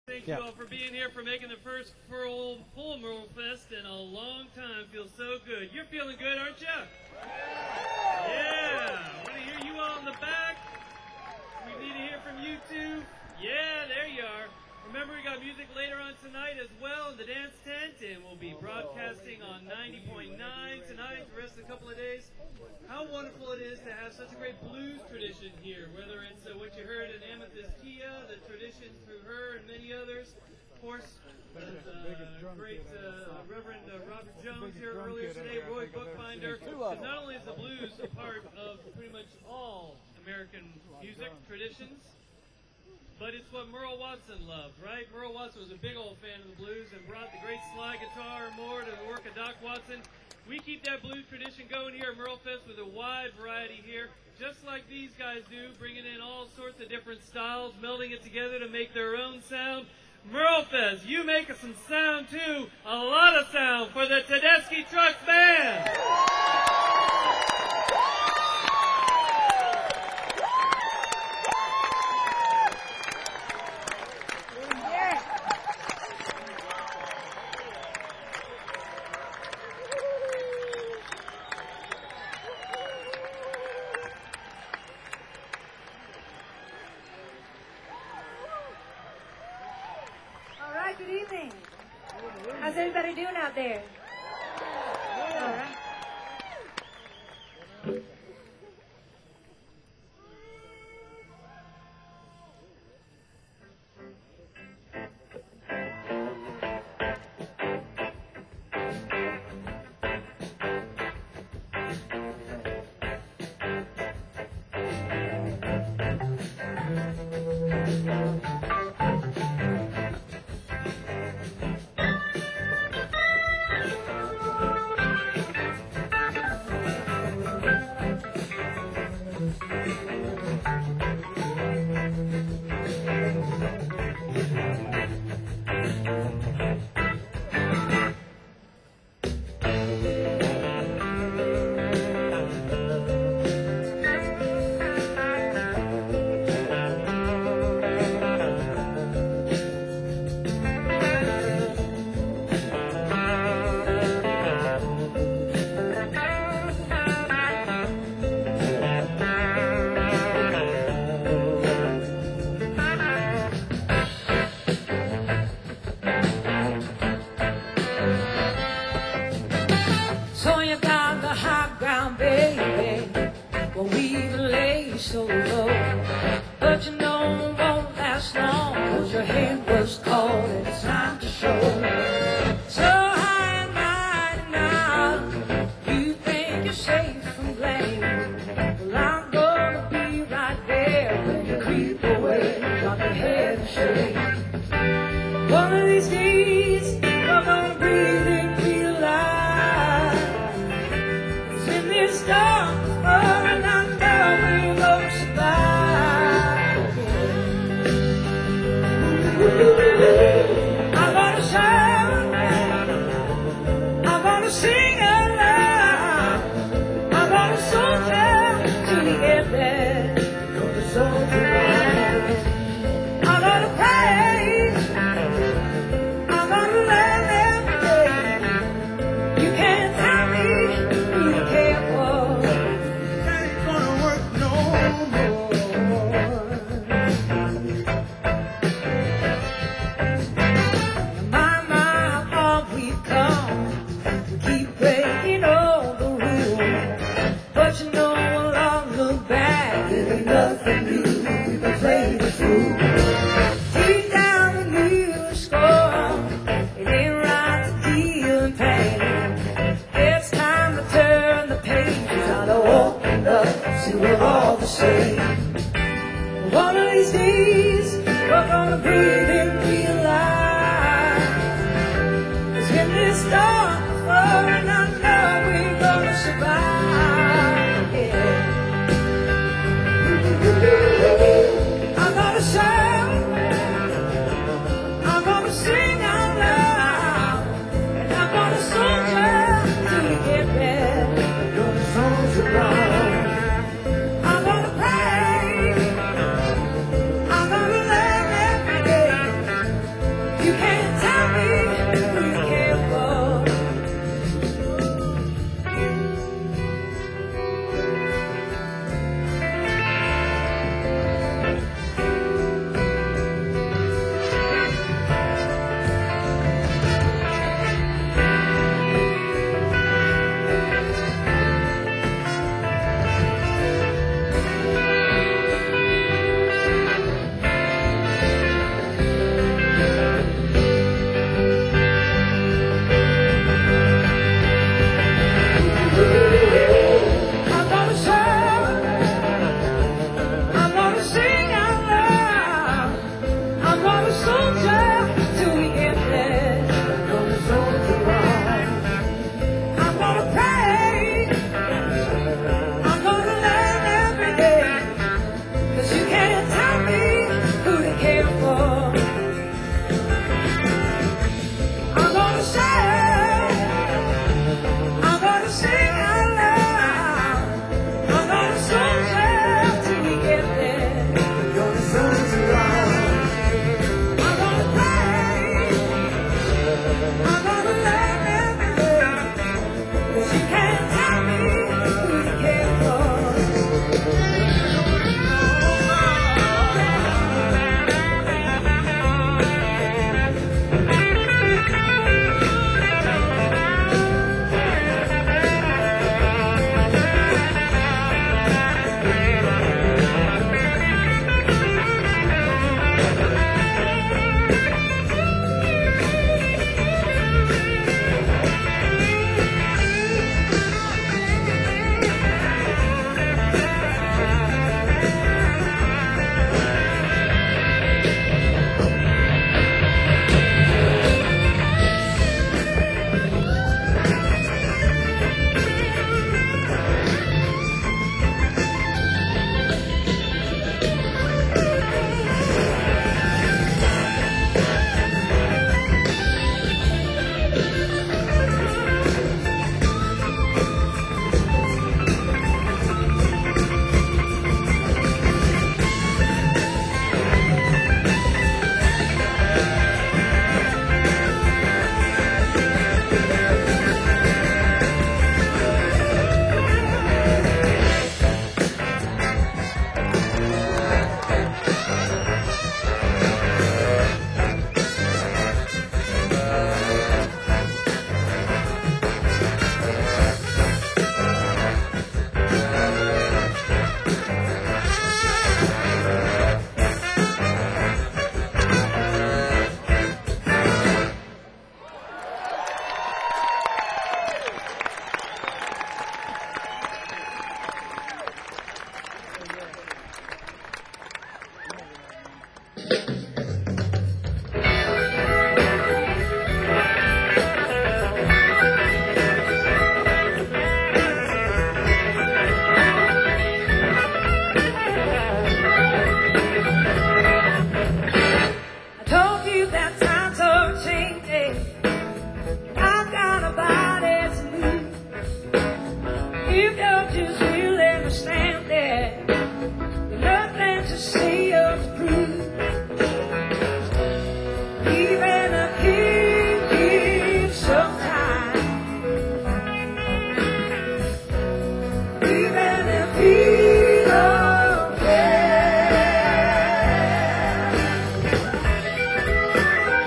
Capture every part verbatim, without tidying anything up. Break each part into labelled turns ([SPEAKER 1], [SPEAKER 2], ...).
[SPEAKER 1] Thank
[SPEAKER 2] Yeah.
[SPEAKER 1] you all for being here, for making the first full, full Merle Fest in a long time. Feels so good. You're feeling good, aren't you? Yeah. I want to hear you all in the back. We need to hear from you too. Yeah, there you are. Remember, we got music later on tonight as well in the dance tent, and we'll be broadcasting on ninety point nine tonight, the rest of a couple of days. How wonderful it is to have such a great blues tradition here, whether it's uh, what you heard in Amethyst Kia, the tradition through her and many others. Of course, with, uh, great uh, Reverend uh, Robert Jones here earlier today, Roy Bookbinder. Because not only is the blues a part of pretty much all American music traditions, but it's what Merle Watson loved, right? Merle Watson was a big old fan of the blues and brought the great slide guitar and more to the work of Doc Watson. We keep that blues tradition going here at Merle Fest with a wide variety here, just like these guys do, bringing in all sorts of different styles, melding it together to make their own sound. Merle Fest, you make us some sound too, a lot of sound for the Tedeschi Trucks Band.
[SPEAKER 3] Good evening. How's everybody doing out there? All right. You can't tell me who you care for. I'm gonna shout, I'm gonna sing out loud, I'm gonna soldier till we get there. I'm gonna pray, I'm gonna learn every day, 'cause you can't tell me who to care for. I'm gonna shout, I'm gonna sing out loud, I'm gonna soldier till we get there. I'm gonna pray, I'm gonna learn every day, 'cause you can't tell me who to care for. I told you that times are changing. I've got a body to move. You don't just really understand that. Nothing to say or to prove. Even a king gives some time. Even if he don't care.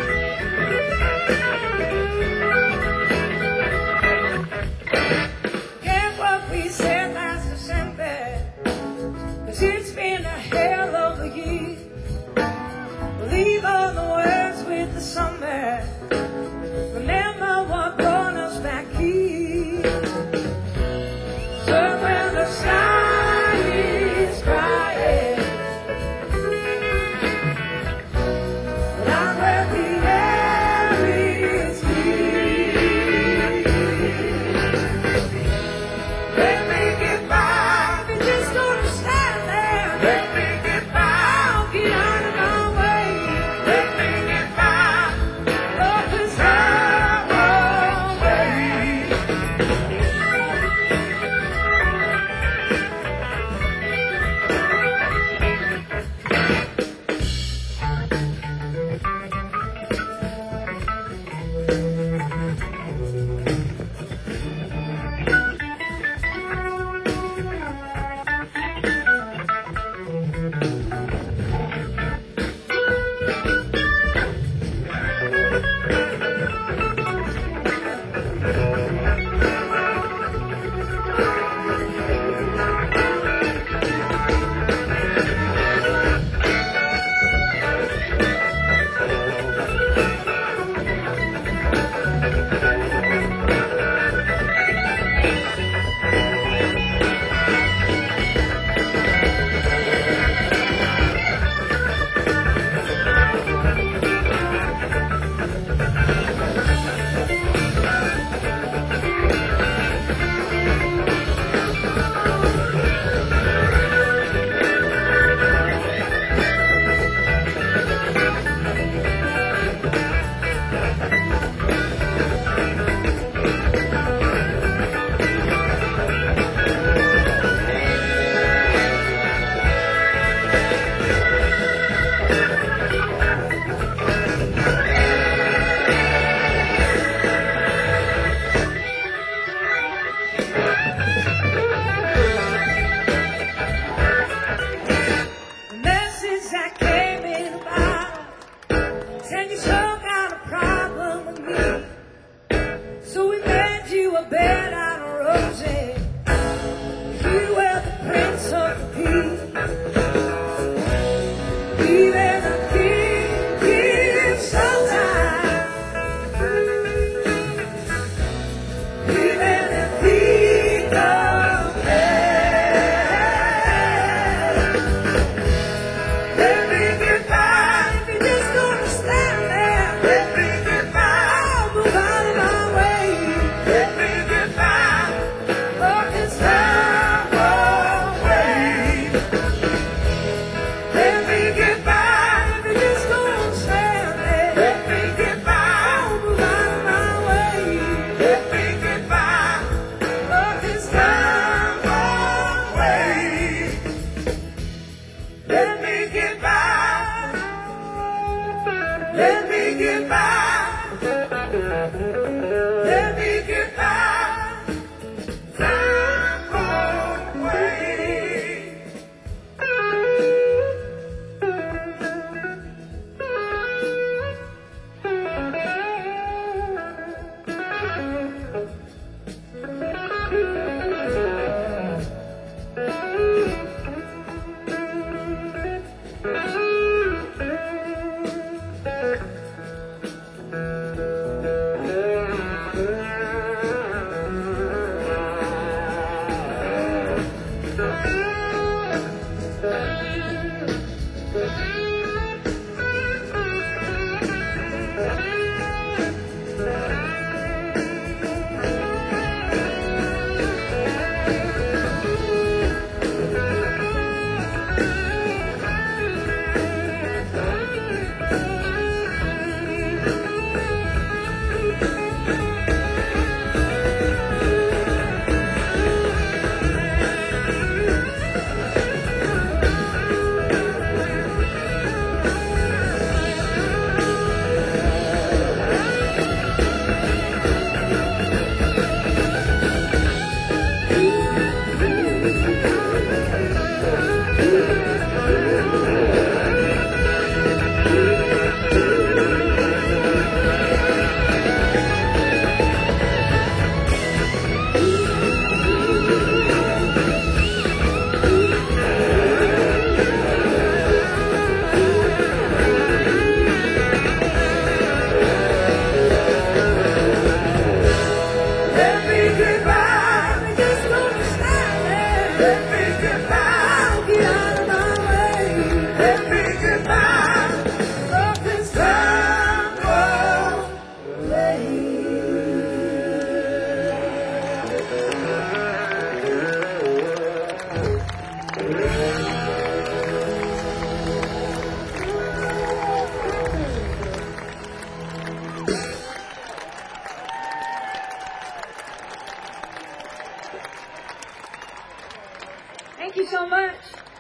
[SPEAKER 3] so much.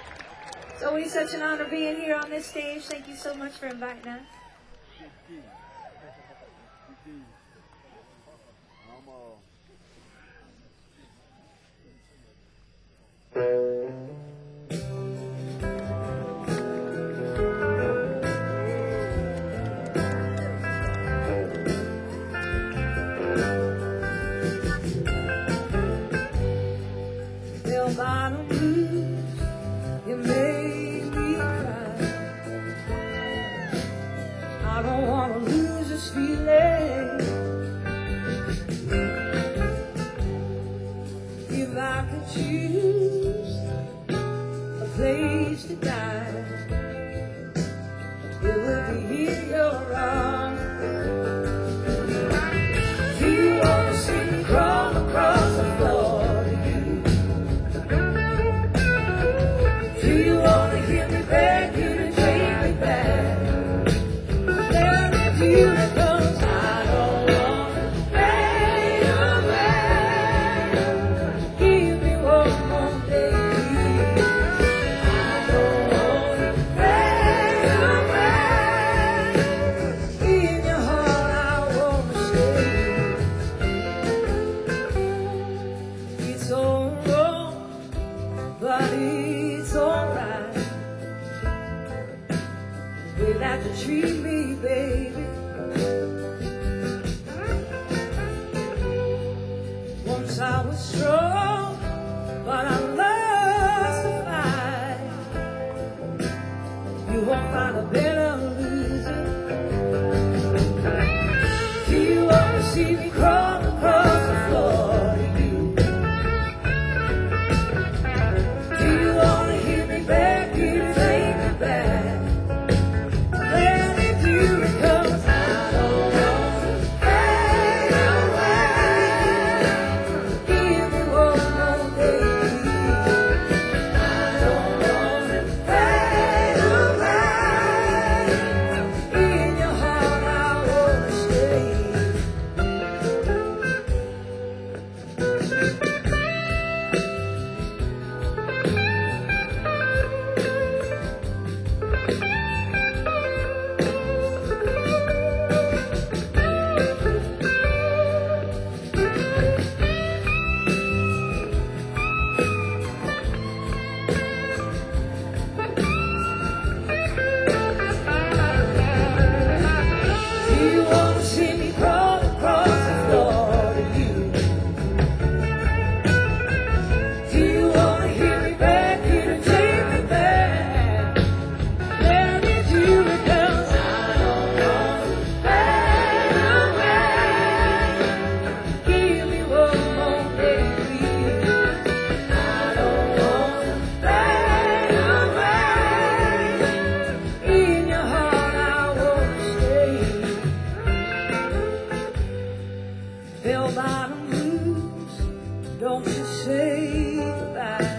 [SPEAKER 3] It's always such an honor being here on this stage. Thank you so much for inviting us.
[SPEAKER 2] Keys. I'm uh
[SPEAKER 3] Bell bottom blues, you made me cry. I don't wanna lose this feeling. If I could choose a place to die, it would be in your arms. Do you wanna see me crawl across the floor? Do you wanna hear me beg you to take me back? Then if you comes, I don't wanna fade away. Give me one more day, please. I don't wanna fade away. In your heart, I wanna stay. It's all wrong, but it's alright. Way that you treat me, baby. Once I was strong, but I lost the fight. You won't find a better loser. Do you wanna see me crawl across the floor to you? Do you wanna hear me beg you to take me back? When if you comes, I don't wanna fade away. Give me one more day, please. I don't wanna fade away. In your heart, I wanna stay. Do you wanna see me crawl across the floor to you? Do you wanna hear me beg you to take me back? Then if you comes, I don't wanna fade away. Give me one more day, please. I don't wanna fade away. In your heart, I wanna stay. Bell bottom blues, don't you say goodbye.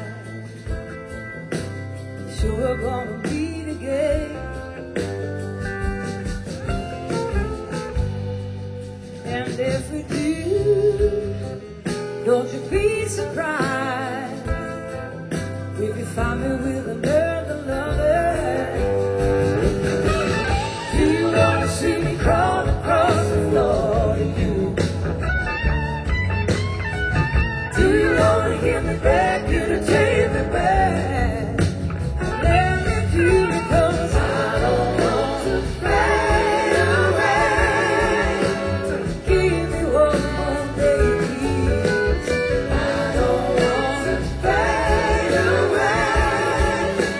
[SPEAKER 3] Sure we're gonna meet again. And if we do, don't you be surprised if you find me with another lover. Do you wanna see me crawl across the floor to you? Do you wanna hear me beg you to take me back? Then if you comes, I don't wanna fade away. Give me one more day, please. I don't wanna fade away.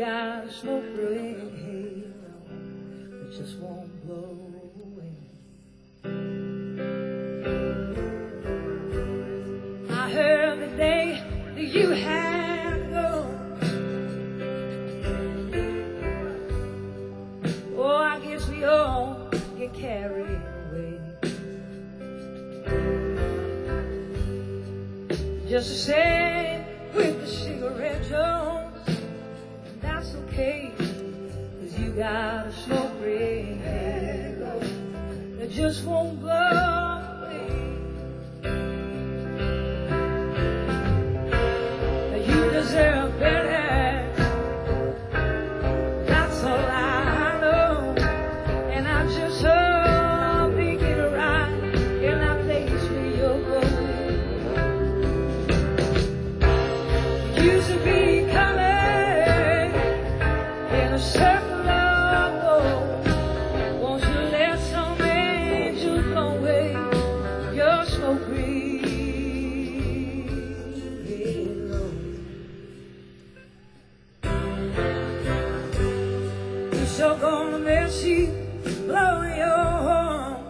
[SPEAKER 3] got a smoke ring halo that just won't blow away. I heard the day that you had to go. Oh, I guess we all get carried away. Just the same with the cigarette Jones, and that's okay, 'cause you got a smoke ring halo that just won't blow away. You deserve better, that's all I know, and I just hope you get it right in that place where you're going. Used to be coming in a circle of gold. Won't you let some angel blow away your smoke ring halo? You're so gonna miss you blowing your horn.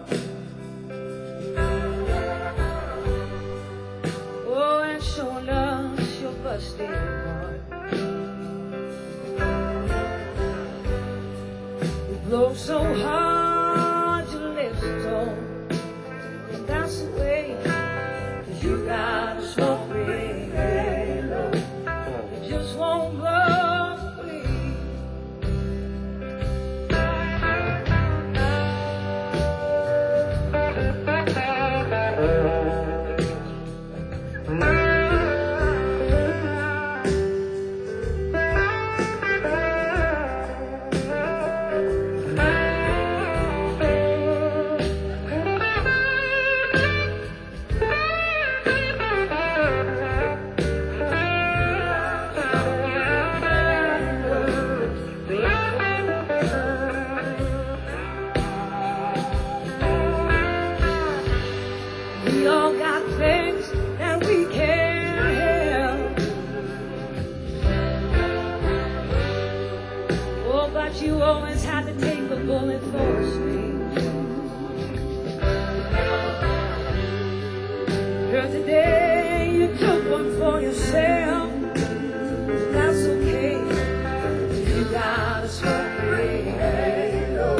[SPEAKER 3] Oh, and showing us your busted heart. You blow so hard your lips are torn, and that's the way, 'cause you got a smoke ring halo that just won't blow away. We all got things that we can't help. Oh, but you always had to take the bullet for us. Heard today you took one for yourself. That's okay, you got a smoke ring halo.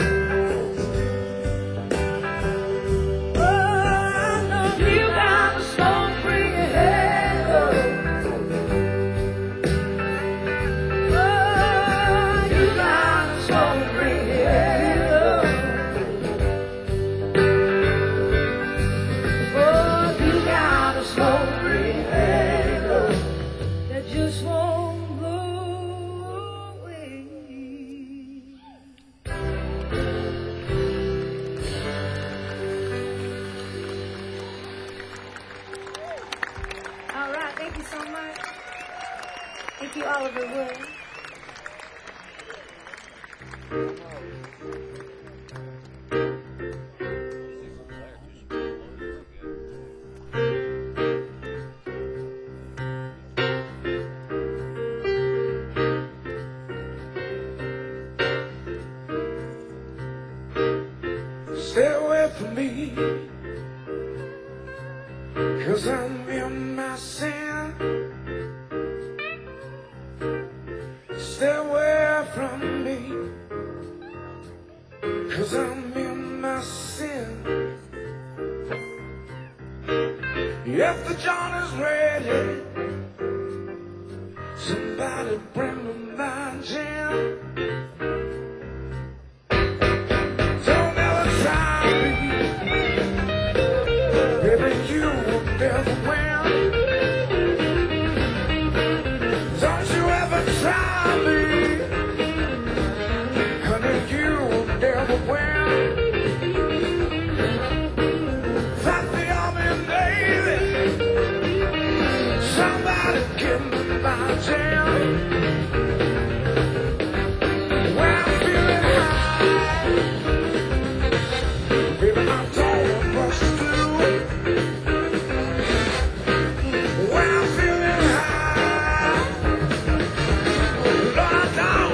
[SPEAKER 3] Just won't go away. All right, thank you so much. Thank you, Oliver Wood.
[SPEAKER 4] Stay away from me, 'cause I'm in my sin. Stay away from me, 'cause I'm in my sin. If the John is ready, somebody bring me my gin. Never win. Don't you ever try me, honey, you will never win. Fight the army and navy, somebody give me my jam. When I'm feeling high, baby, I don't know what to do. When I'm feeling high, Lord, I don't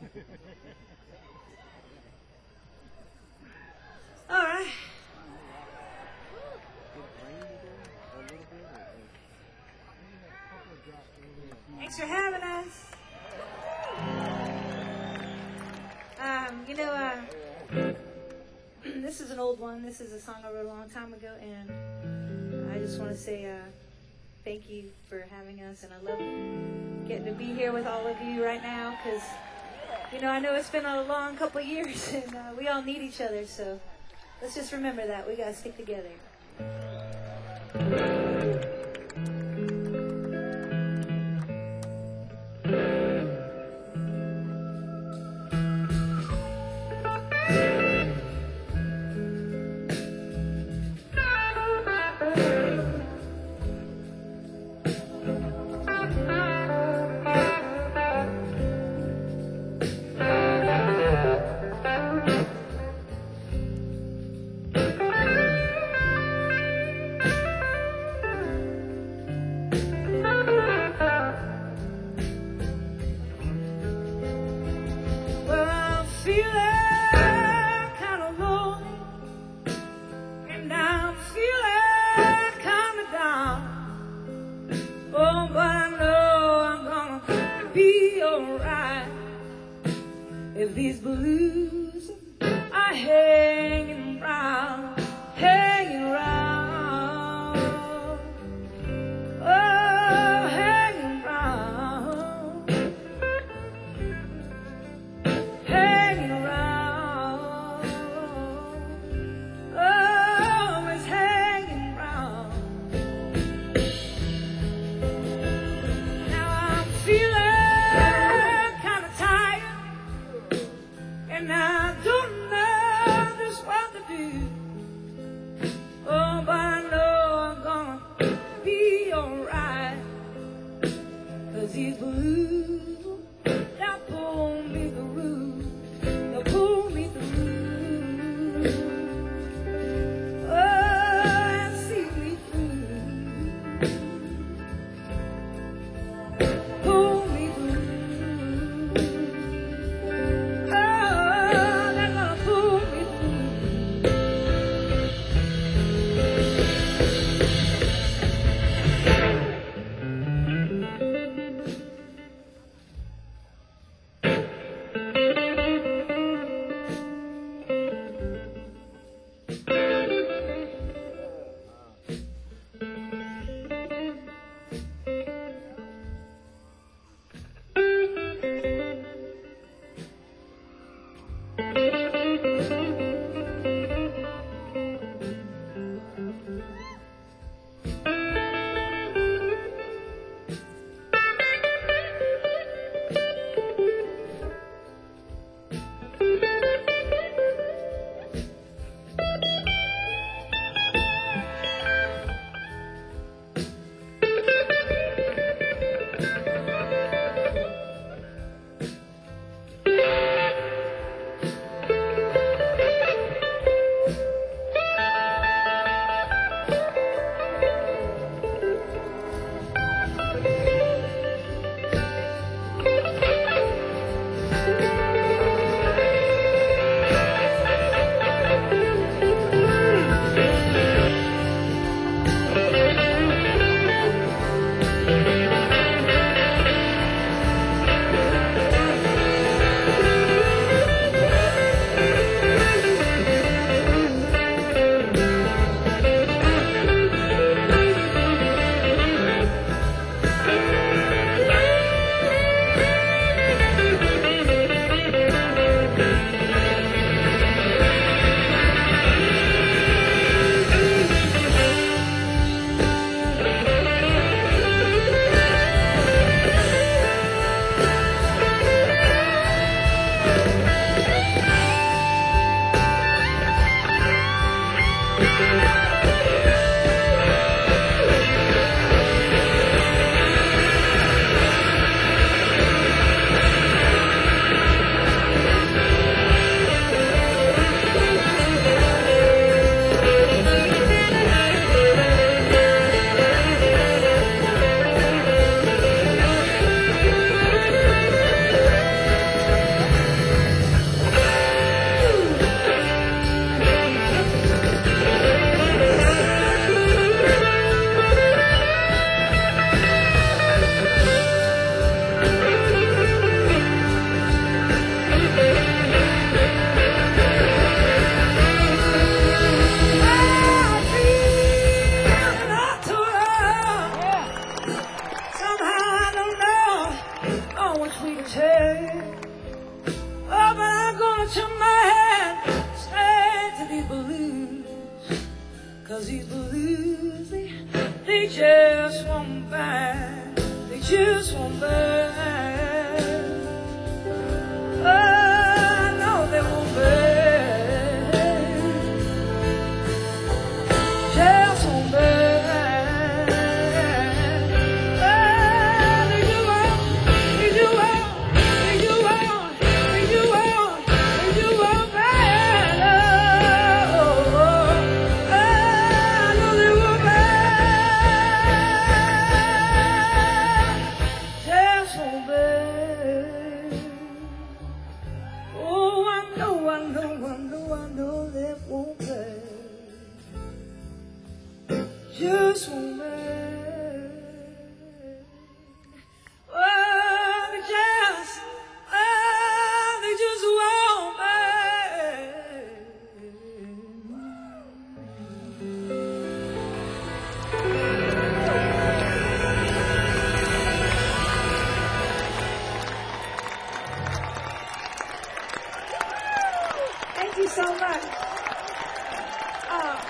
[SPEAKER 3] All right. Thanks for having us. Um, you know, uh, this is an old one. This is a song I wrote a long time ago, and I just want to say uh, thank you for having us, and I love getting to be here with all of you right now, because, you know, I know it's been a long couple of years, and uh, we all need each other, so let's just remember that. We got to stick together. If these blues are hanging round, hanging round, oh, hanging round, hanging round, oh, it's hanging round. Now I'm feeling and I don't know just what to do. much we can take. Oh, but I'm gonna turn my head straight to these blues. Cause these blues, they, they just won't burn. They just won't burn. Oh, no, they won't burn. Just won't burn. Just won't burn. Oh, they just, oh, they just won't burn. Thank you so much. Oh.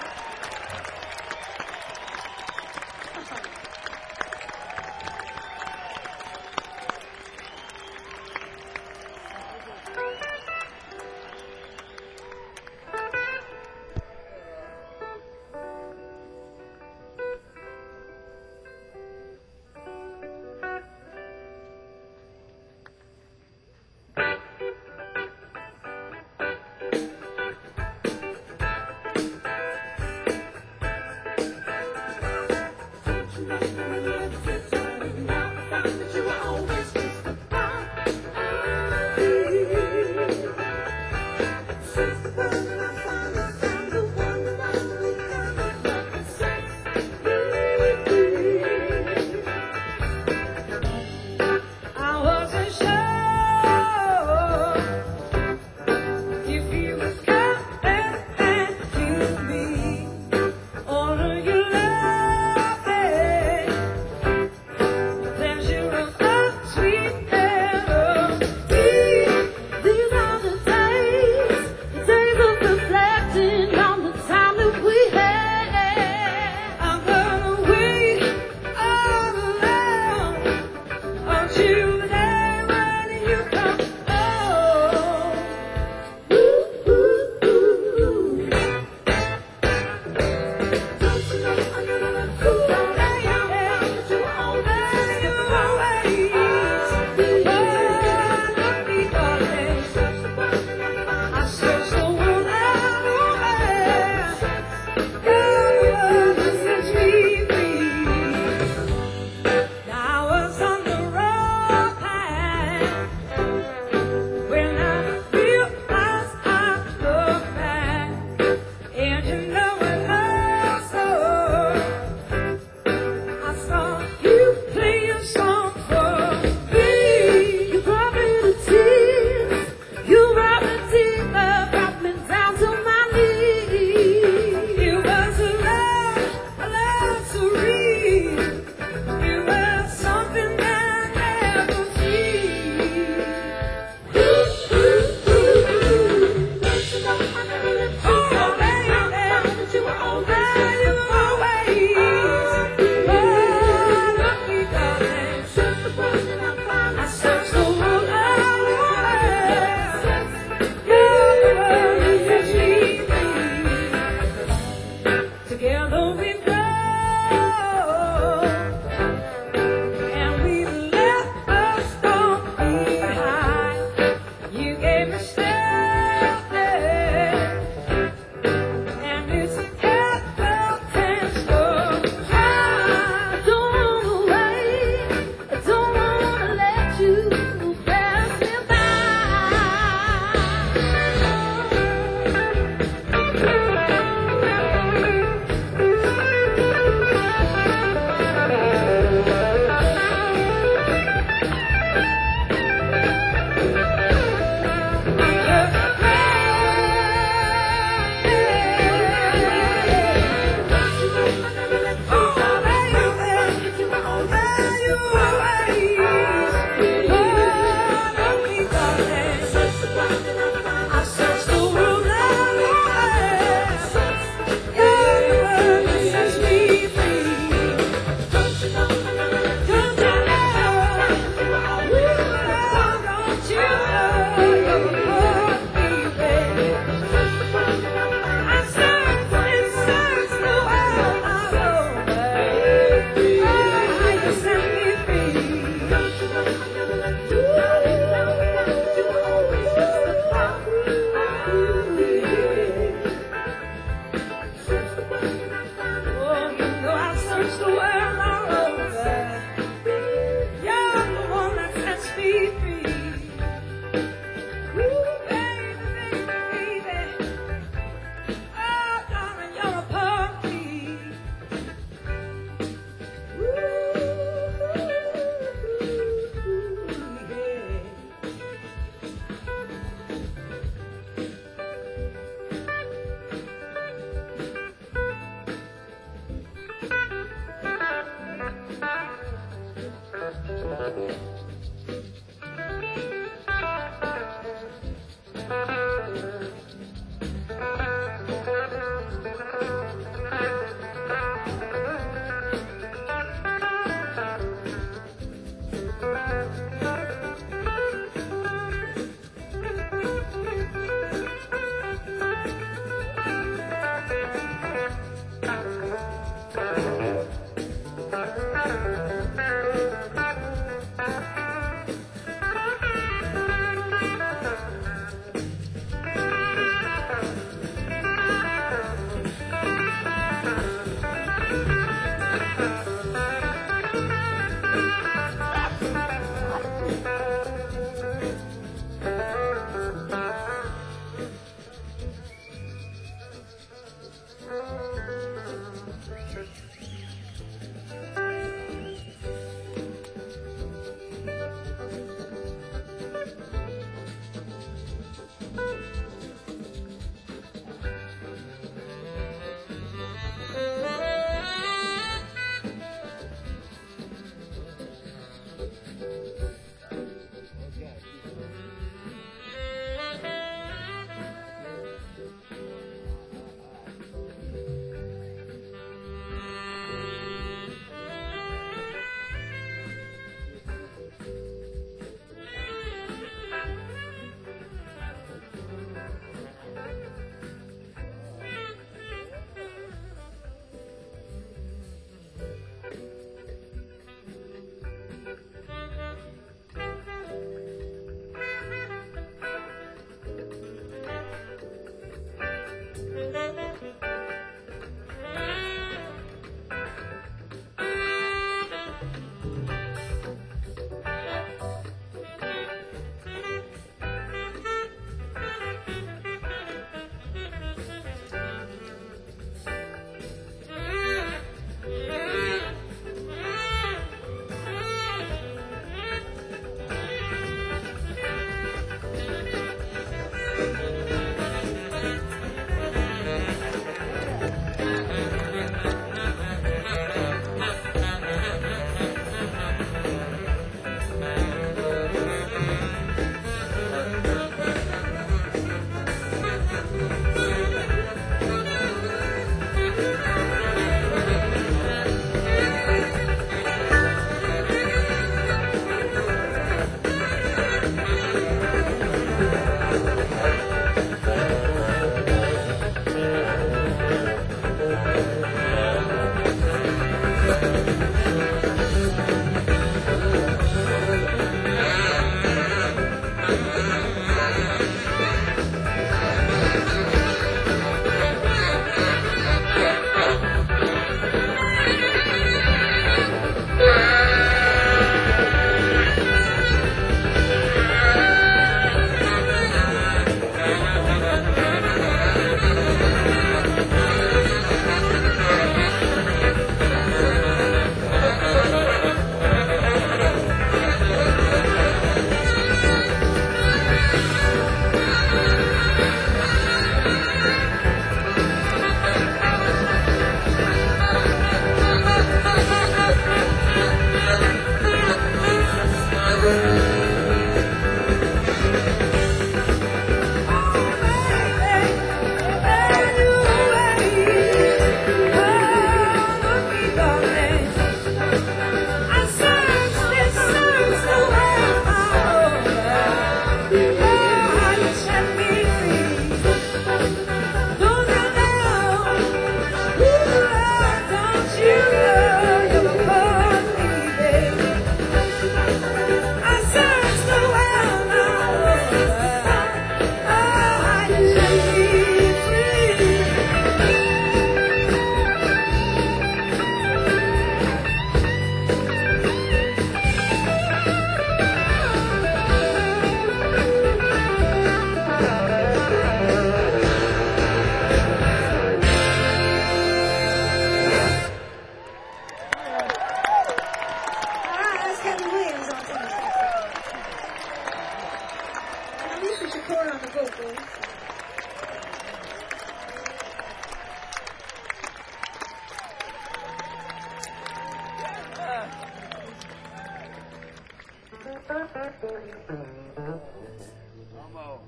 [SPEAKER 3] Corn on the vocals.
[SPEAKER 2] Come on.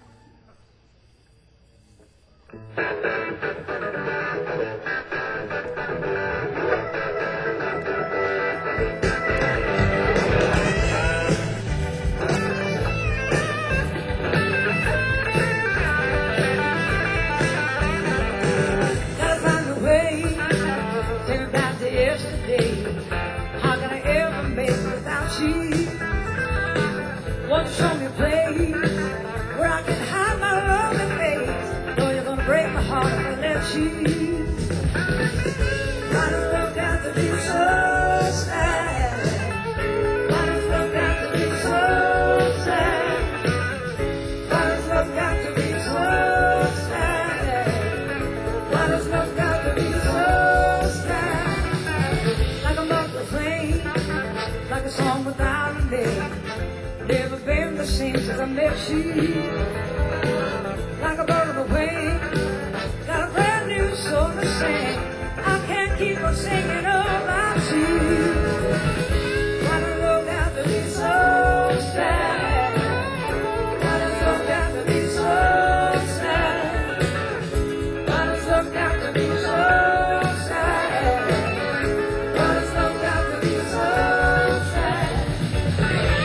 [SPEAKER 3] Gotta find a way, take me back to yesterday. How can I ever make it without you? Won't you show me a place where I can hide my lonely face? Know you're gonna break my heart if I let you. Why does love got to be so sad? Why does love got to be so sad? Why does love got to be so sad? Why does love got to be so sad? Like a muffled flame, like a song without a name. Never been the same since I met you. Like a bird on the wing, got a brand new song to sing. I can't keep on singing about you. Why does love got to be so sad? Why does love got to be so sad? Why does love got to be so sad? Why does love got to be so sad?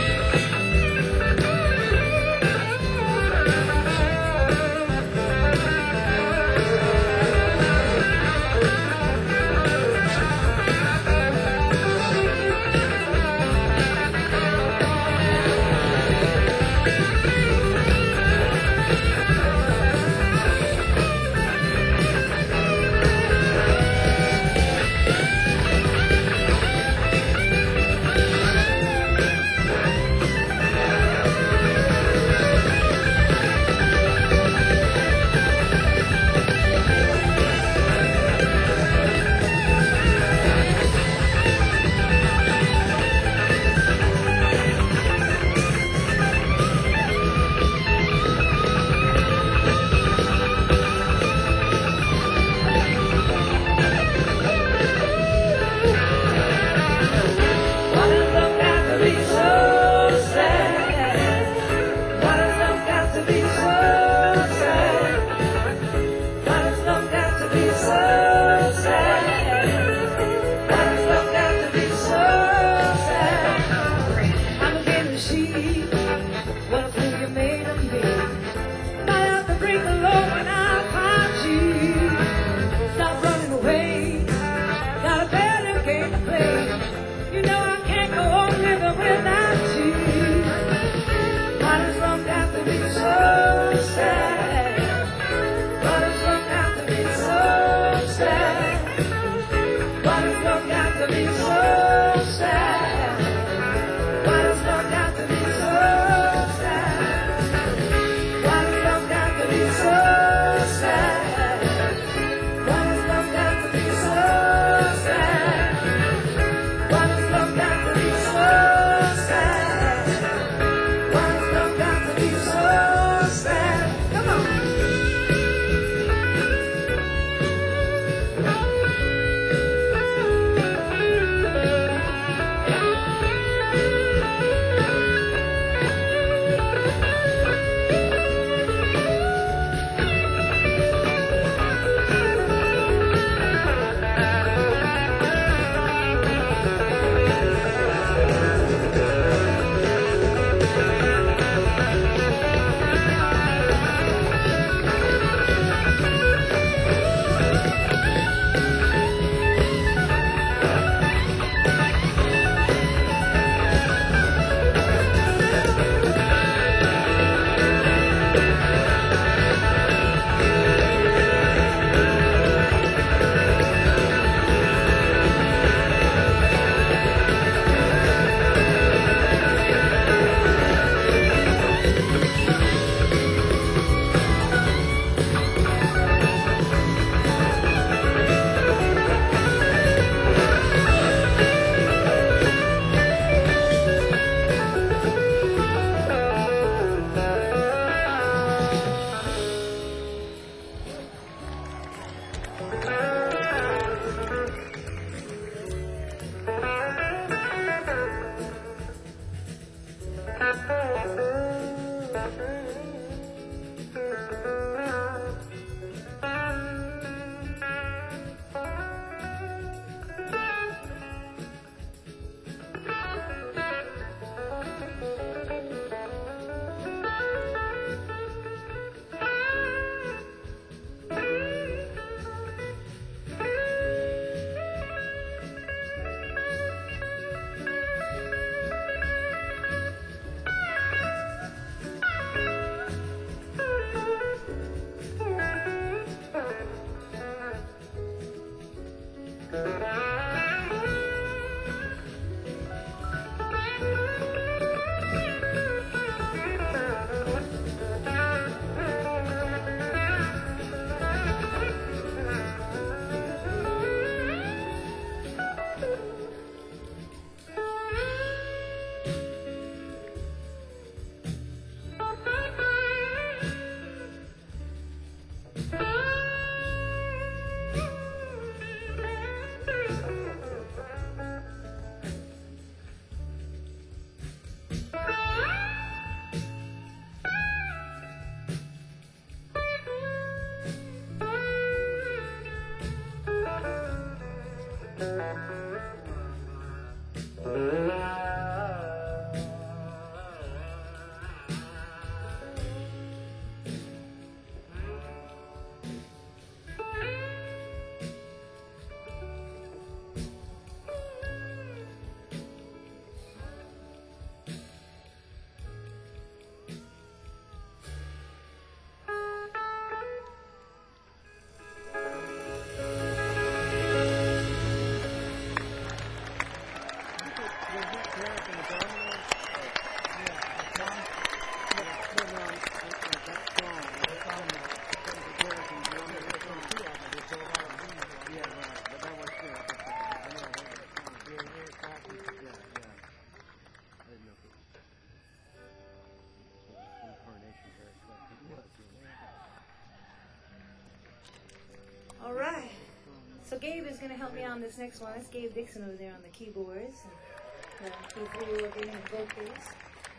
[SPEAKER 3] All right. So Gabe is going to help me on this next one. That's Gabe Dixon over there on the keyboards. And, uh, he's really working on vocals.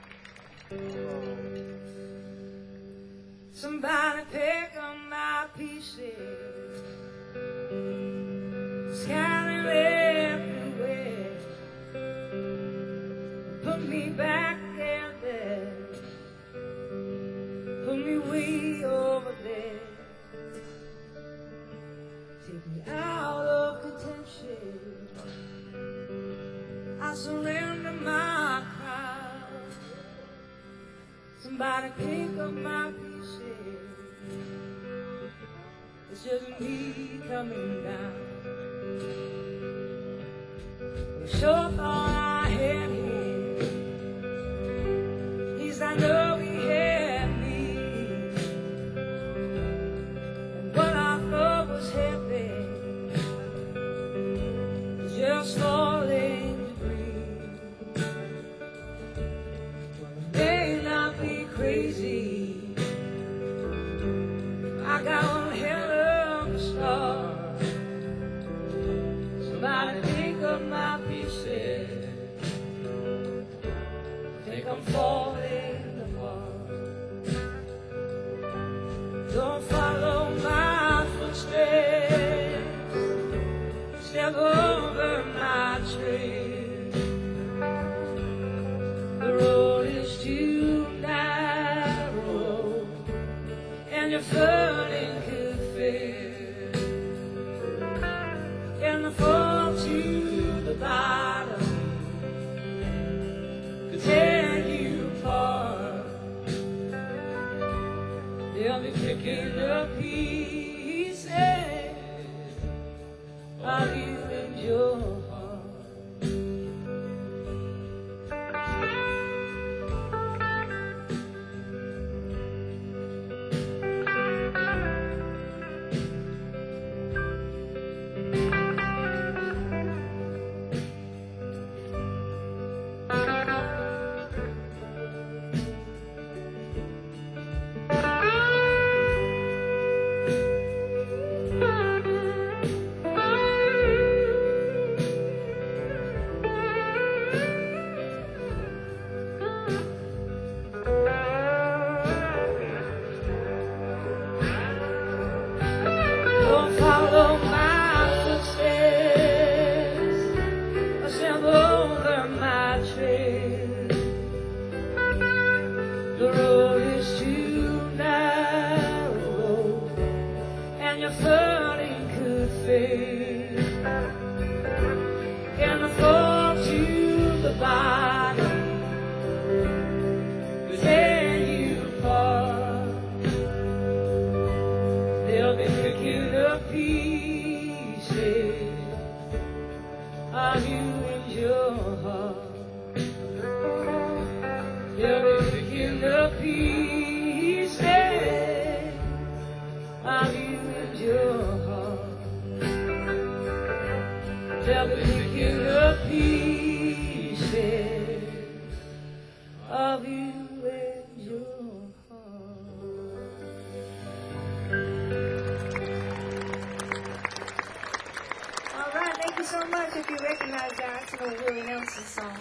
[SPEAKER 3] Somebody pick up my pieces, scattered everywhere. Put me back in there. Put me way over there. Take me out of contention. I surrender my crown. Somebody pick up my pieces. It's just me coming down. We sure thought I had him. At least I know he had me. And what I thought was heavy is just falling debris. Well, it may not be crazy. I got one hell of a start. Somebody pick up my pieces. I think I'm falling apart. Don't follow my footsteps. Step over my trail. The road is too narrow, and your footing could fail. And the fall to the bottom could tear you apart. They'll be picking up pieces of you and your heart. an old Willie Nelson song.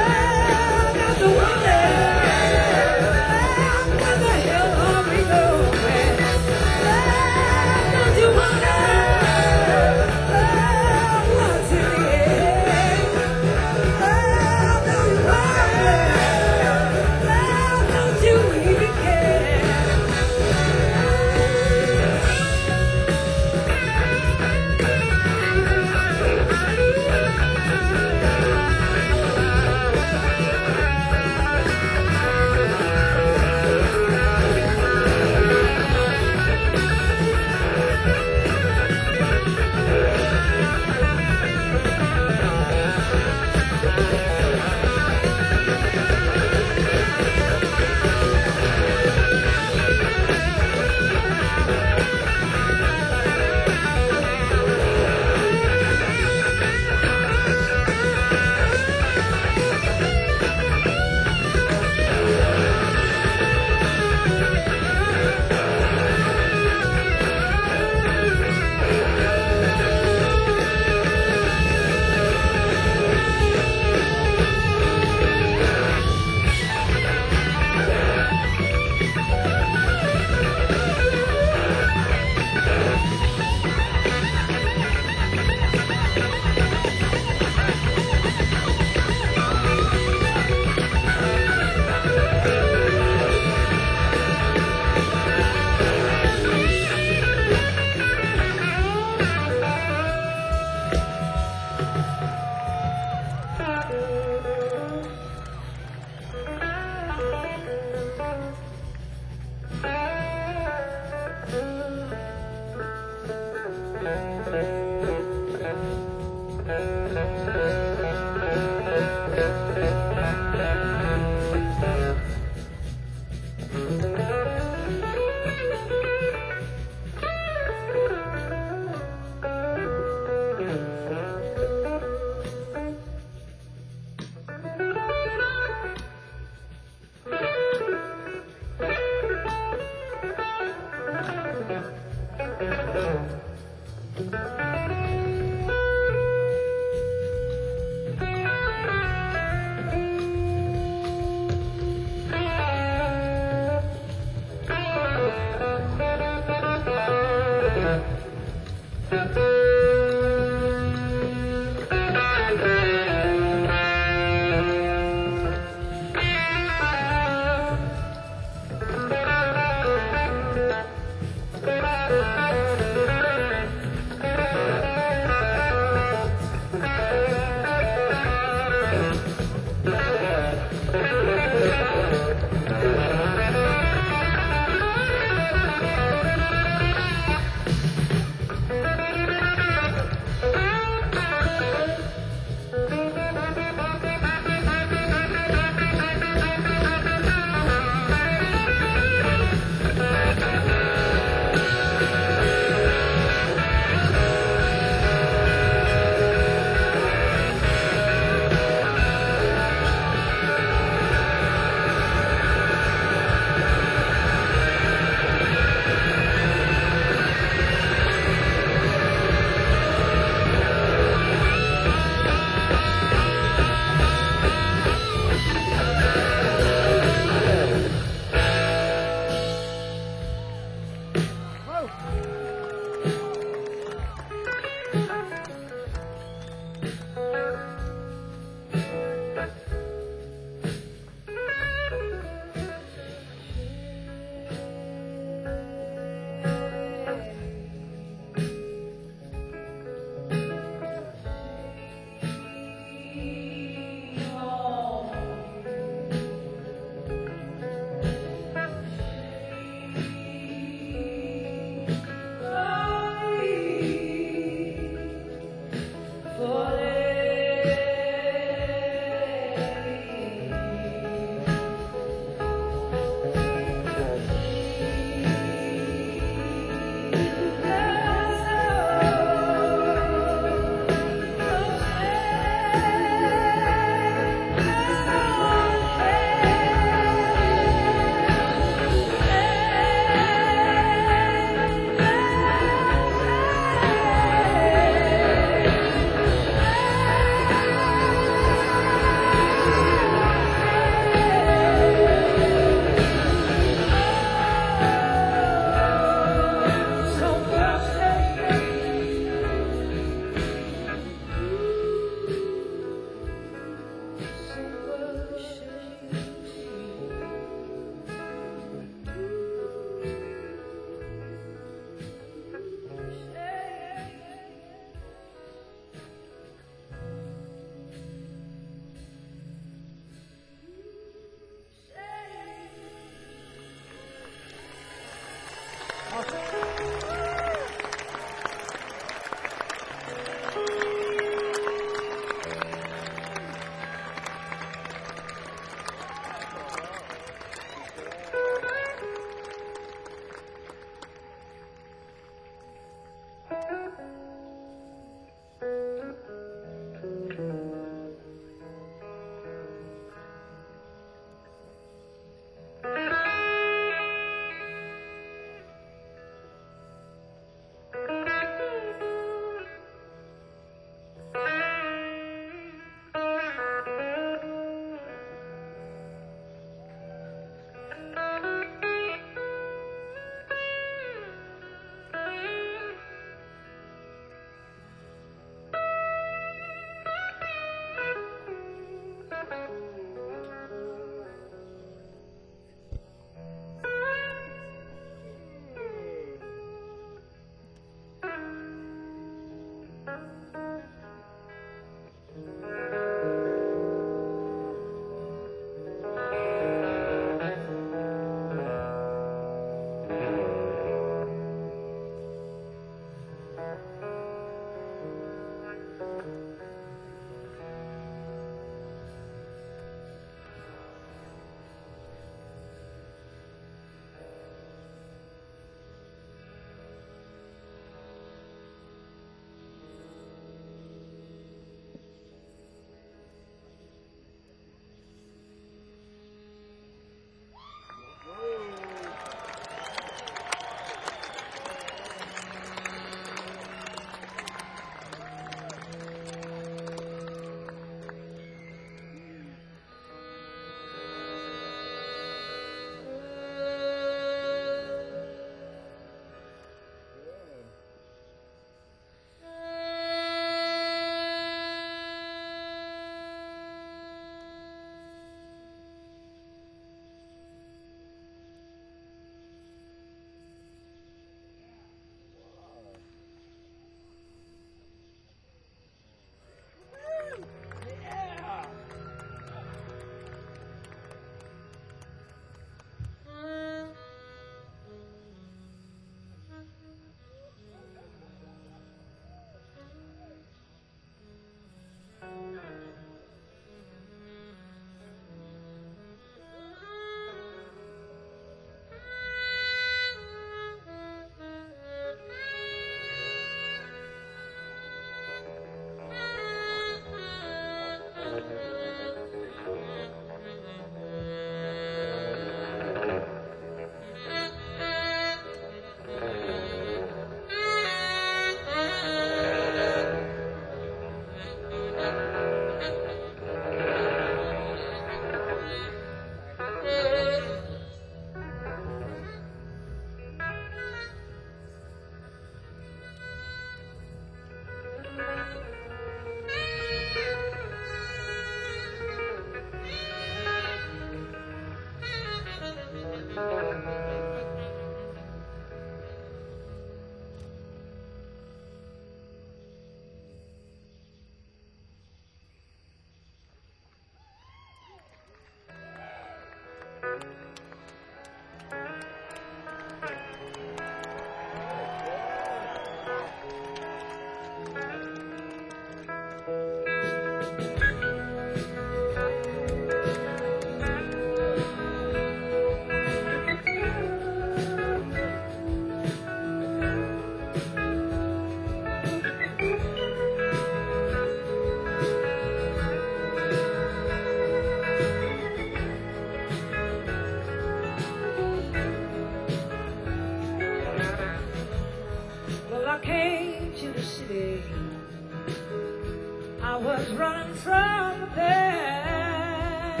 [SPEAKER 3] was running from the past.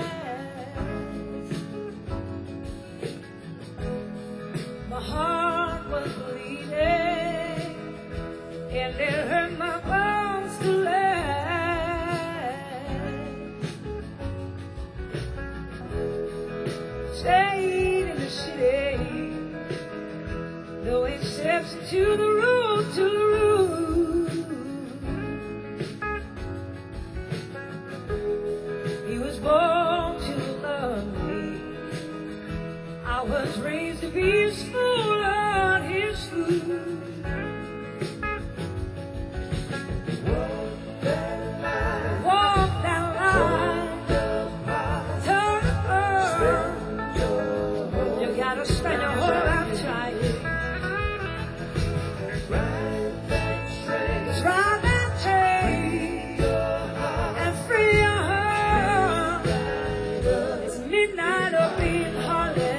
[SPEAKER 3] My heart was bleeding, and it hurt my bones to last. Stayed in the city, no exception to the rule, to the rule. He was born to love me. I was raised to be his fool on his food. Walk that line, turn her. You gotta spend your whole life trying. Just ride that train and free your heart. It's midnight up in Harlem.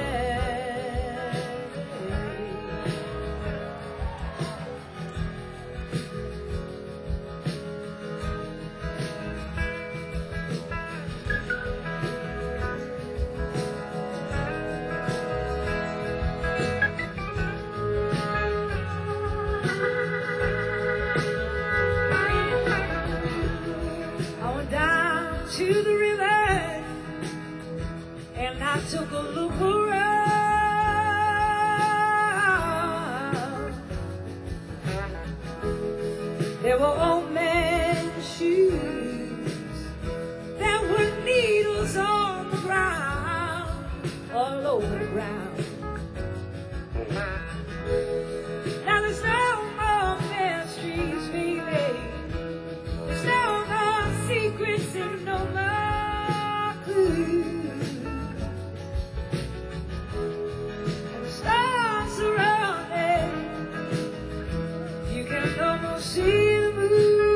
[SPEAKER 3] I went down to the river and I took a look around. There were old men's shoes, there were needles on the ground, all over the ground. Now there's no more mysteries, baby. There's no more secrets and no more clues. And the stars surround it. You can almost see the moon.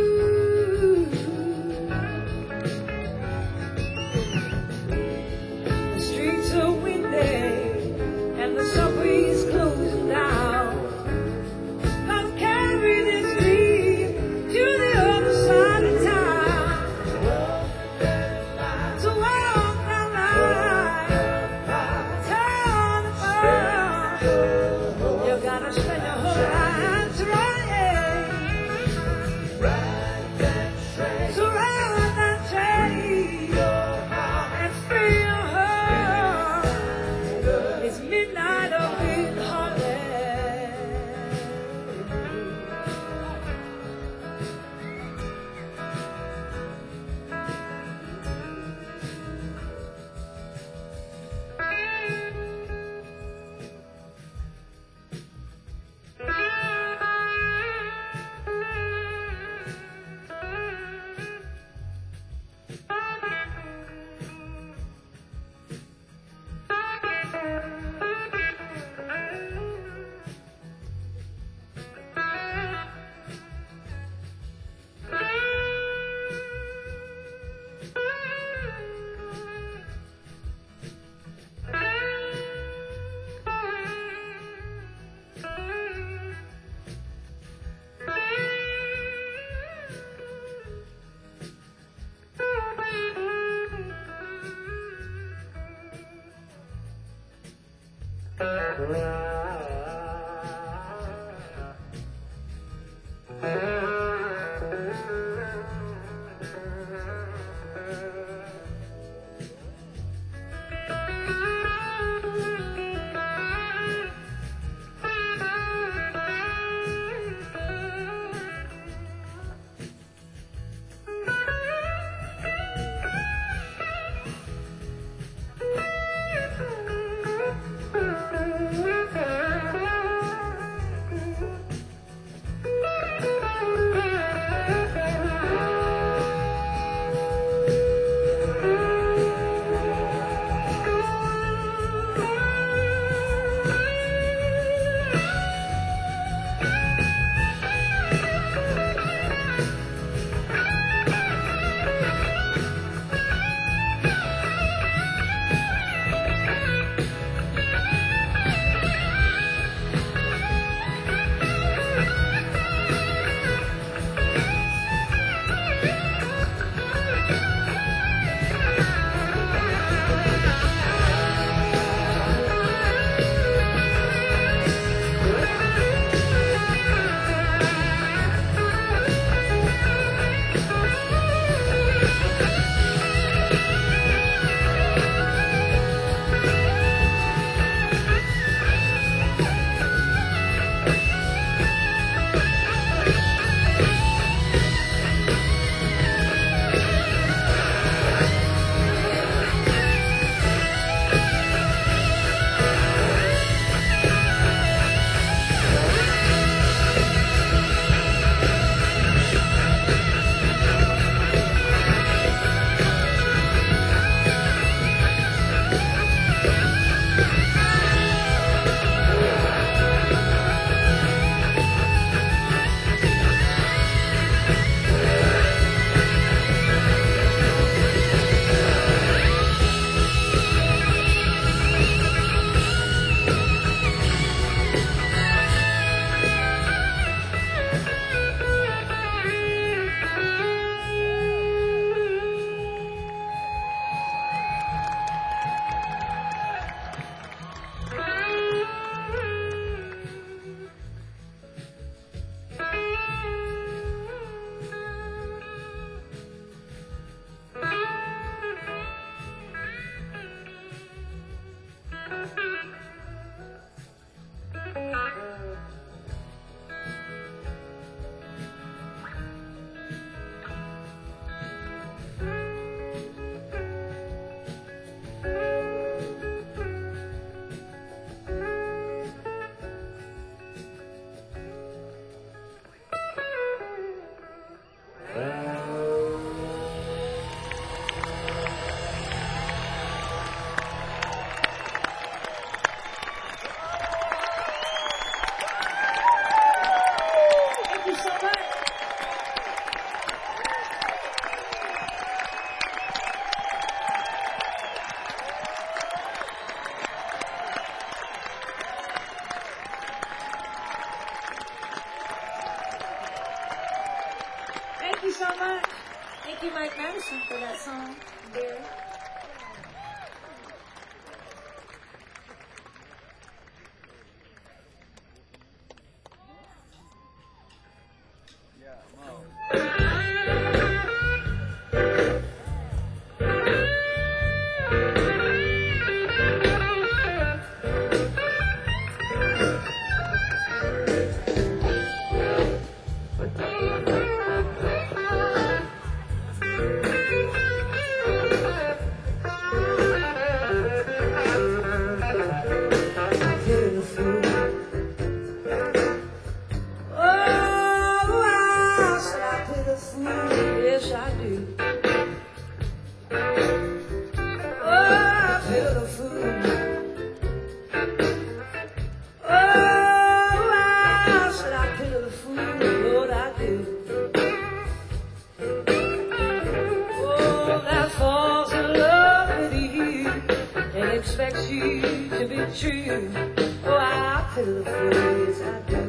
[SPEAKER 3] much. Thank you, Mike Madison, for that song. Barry. Yes, I do. Oh, I feel the food. Oh, I said I feel the food, Lord, I do. Oh, that falls in love with you and expects you to be true. Oh, I feel the food, yes, I do.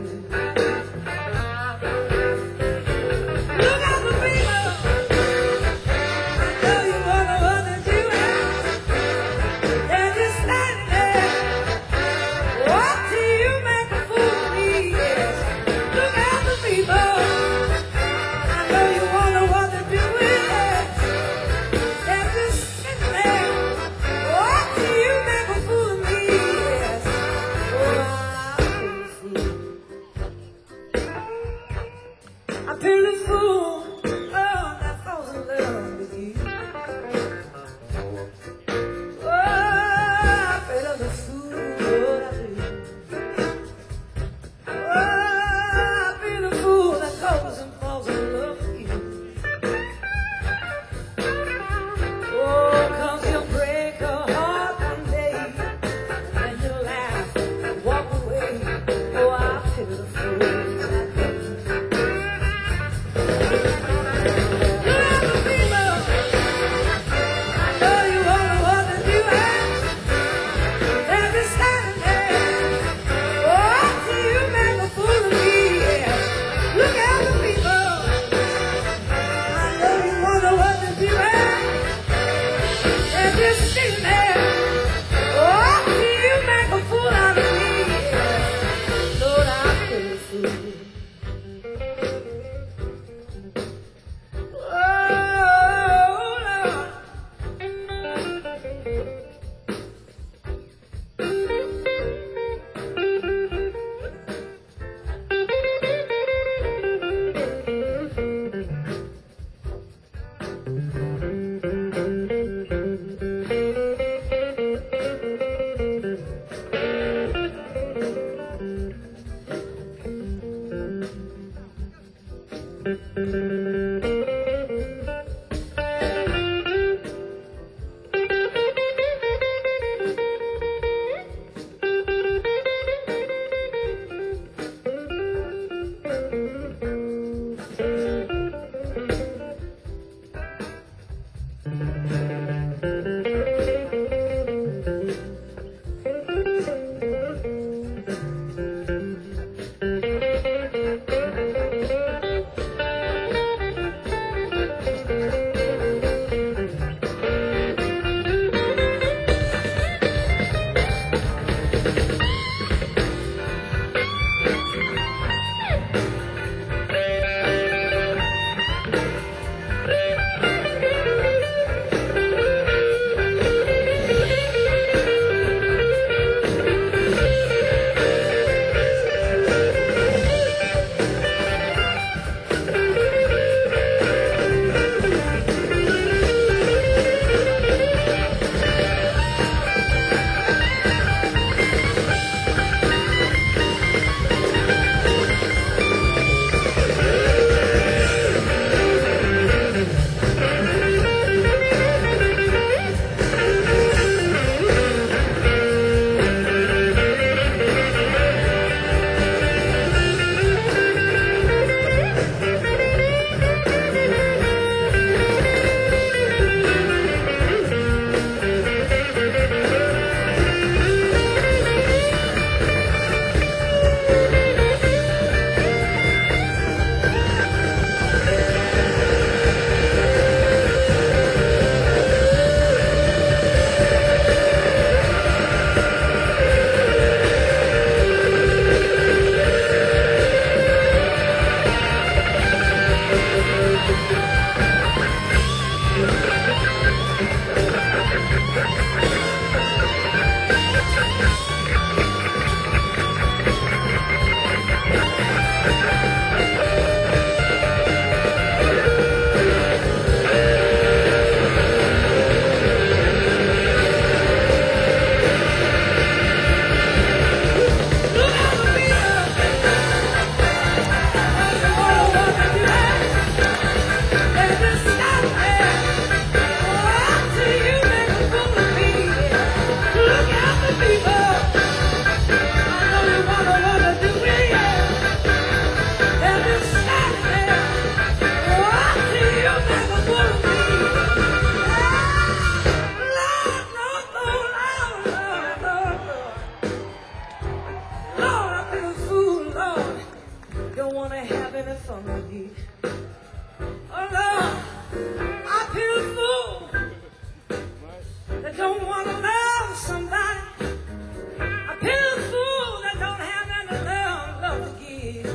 [SPEAKER 3] don't want to have any fun with you. Oh Lord, I feel a fool that don't want to love somebody. I feel a fool that don't have any love, love to give.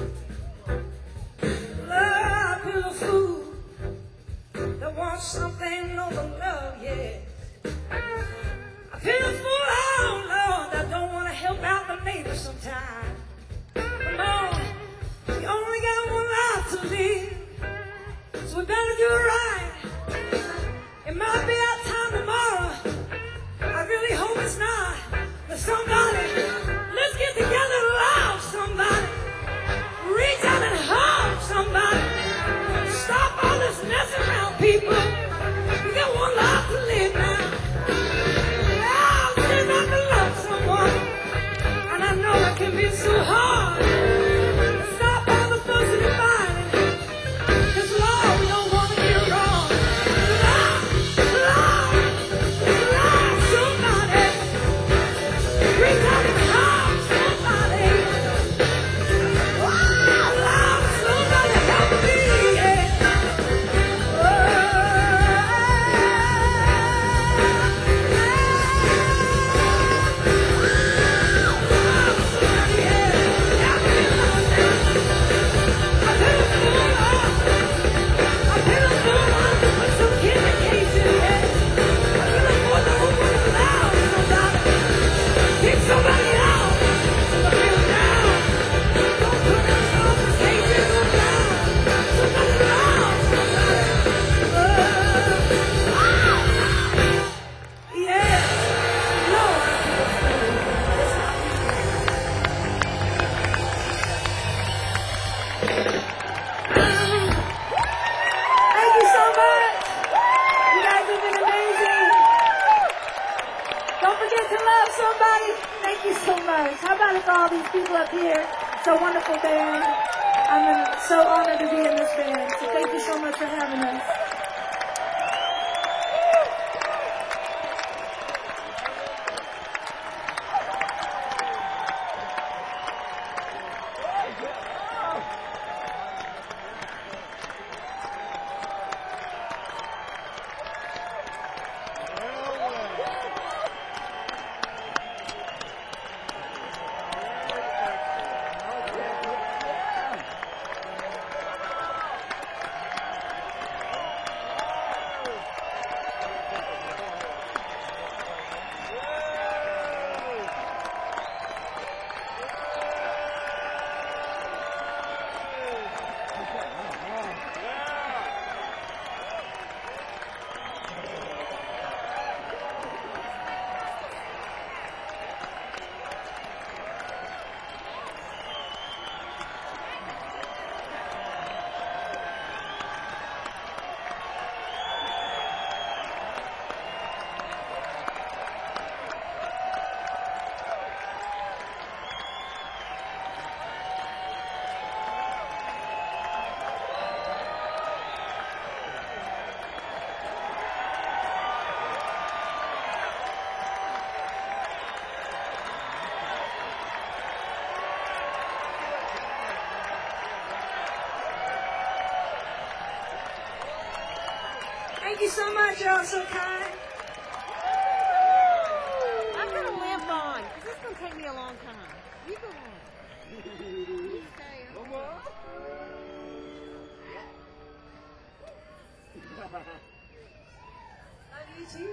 [SPEAKER 3] Lord, I feel a fool that wants something over love, yeah. I feel a fool, oh Lord, that don't want to help out the neighbor sometimes. Come on, we only got one life to live, so we better do it right. It might be our time tomorrow. I really hope it's not. But somebody, let's get together and love somebody. Reach out and hug somebody. Stop all this messing around, people. We got one life to live now. Now, it's not to love someone. And I know it can be so hard. Stop all the fussing and fighting. Cause Lord, we don't want to get wrong. Love, love, love somebody. Reach out and hug somebody. Oh, love somebody, help me, yeah. Oh, thank you so much. You guys have been amazing. Don't forget to love somebody. Thank you so much. How about it for all these people up here? It's a wonderful band. I'm so honored to be in this band. So thank you so much for having us. Thank you so much. You're all so kind.
[SPEAKER 5] I'm going to limp on, because this is going to take me a long time. You go on. You stay on.
[SPEAKER 2] Come on.
[SPEAKER 3] Love you too.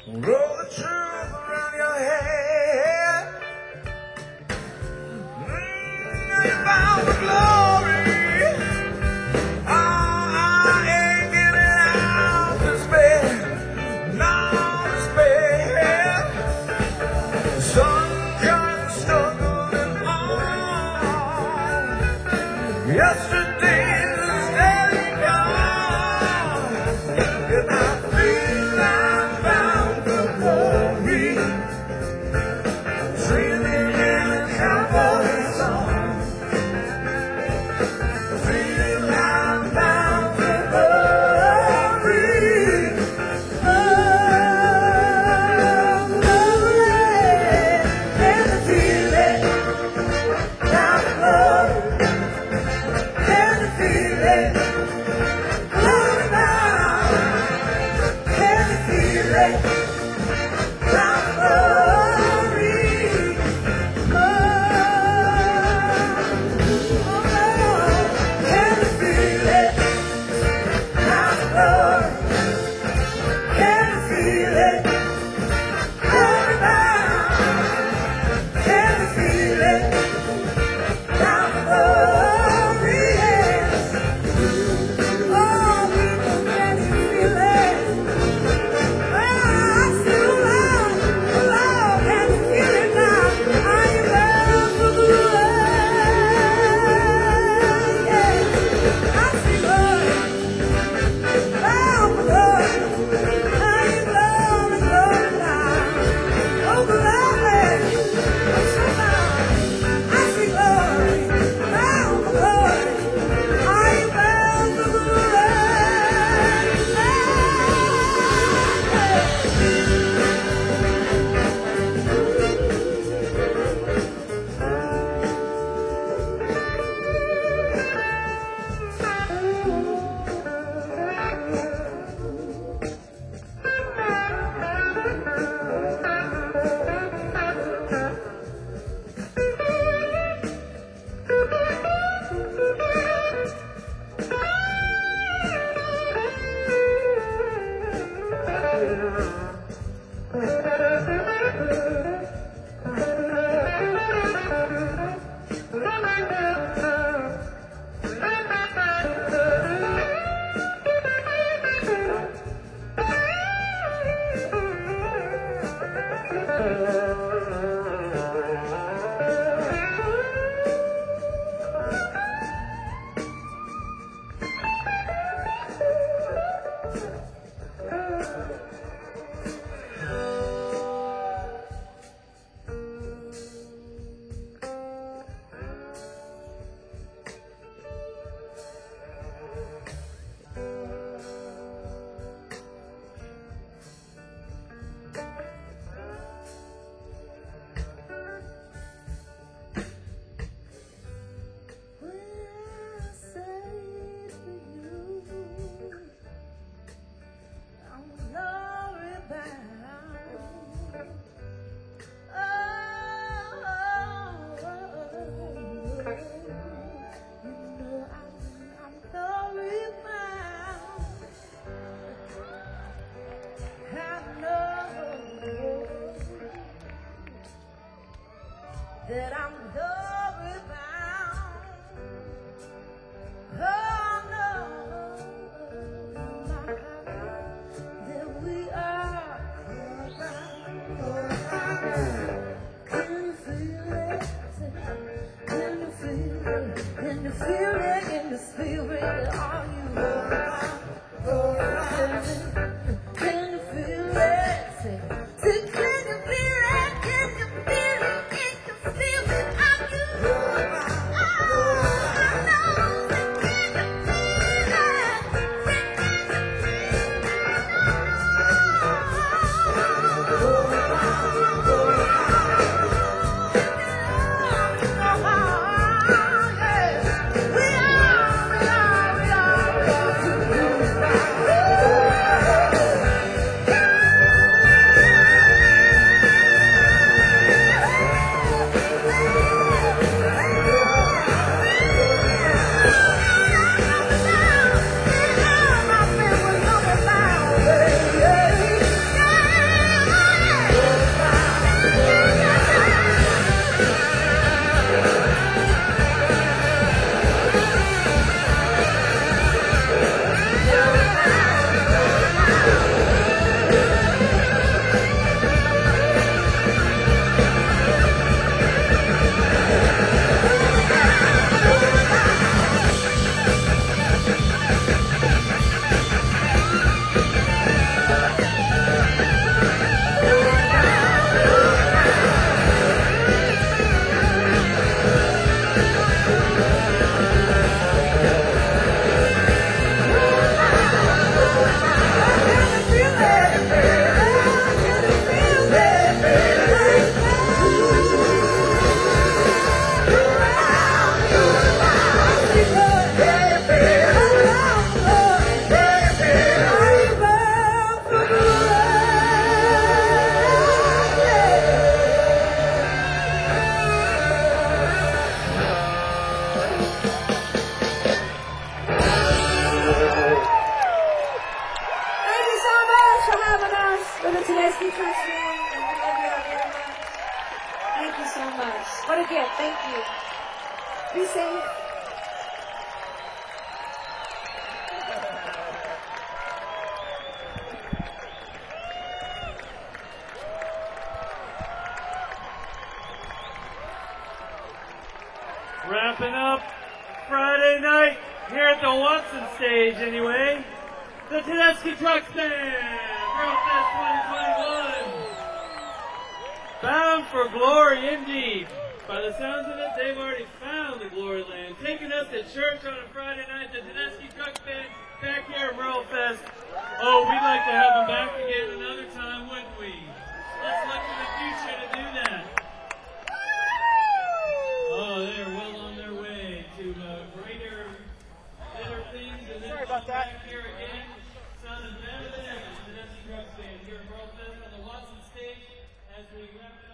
[SPEAKER 4] Roll the truth around your head. Mm, you found the glory. I ain't getting out this bed. No despair. Sunshine struggling on. Yesterday is steady gone. And I feel I found the glory. Dreaming in a cowboy song. Feel I found the glory. Oh, glory. And I feel it. Now the glory. And I feel it. Glory now. And I feel it. Now the glory. Oh, oh, and I feel it. Now the glory. And I feel it. Glory now. And I feel it. Now the glory. Oh, people, can you feel it? Oh, I still love, love, can you feel it now? I am love for the world. Yeah, I see love, love for love. I am love and love now. Oh, glory, so now I see glory, love for glory. I am love for the world. That I'm glory bound. Oh no, that we are glory bound. Can you feel it? Can you feel it? Can you feel it in the spirit? Are you glory bound? Glory bound. Can you feel it? Say, can you feel it? Can you feel it? Can you feel it?
[SPEAKER 3] For the Tedeschi Trust family, and we love you all very much. Thank you so much. What a gift. Thank you. Be safe.
[SPEAKER 1] Wrapping up Friday night here at the Watson stage anyway. The Tedeschi Trucks Band, World Fest twenty twenty-one. Bound for glory indeed. By the sounds of it, they've already found the glory land. Taking us to church on a Friday night, the Tedeschi Trucks Band back here at World Fest. Oh, we'd like to have them back again another time, wouldn't we? Let's look to the future to do that. Oh, they're well on their way to uh, greater, better things. And then
[SPEAKER 2] Sorry about that.
[SPEAKER 1] Back here again, sounding better than ever. The Tedeschi Trucks Band here at World Fest on the Watson stage as we wrap